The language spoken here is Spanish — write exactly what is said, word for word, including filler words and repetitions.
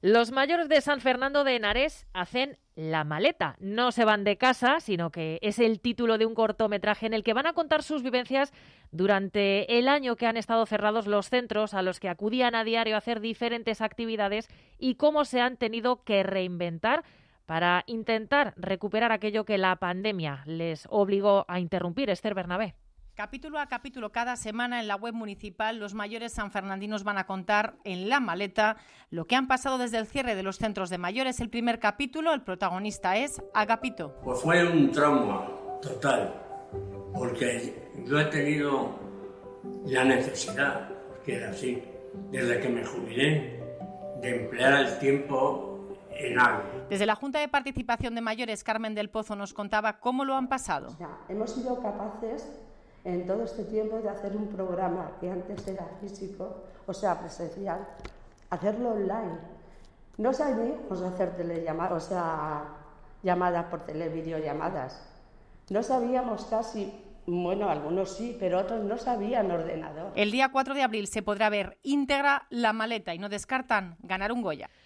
Los mayores de San Fernando de Henares hacen La maleta. No se van de casa, sino que es el título de un cortometraje en el que van a contar sus vivencias durante el año que han estado cerrados los centros a los que acudían a diario a hacer diferentes actividades y cómo se han tenido que reinventar para intentar recuperar aquello que la pandemia les obligó a interrumpir. Esther Bernabé. Capítulo a capítulo, cada semana en la web municipal, los mayores sanfernandinos van a contar en La maleta lo que han pasado desde el cierre de los centros de mayores. El primer capítulo, el protagonista es Agapito. Pues fue un trauma total, porque yo he tenido la necesidad, porque era así, desde que me jubilé, de emplear el tiempo en algo. Desde la Junta de Participación de Mayores, Carmen del Pozo nos contaba cómo lo han pasado. O sea, hemos sido capaces en todo este tiempo de hacer un programa que antes era físico, o sea, presencial, hacerlo online. No sabíamos hacer telellamadas, o sea, llamadas por tele, videollamadas. No sabíamos casi, bueno, algunos sí, pero otros no sabían ordenador. El día cuatro de abril se podrá ver íntegra La maleta y no descartan ganar un Goya.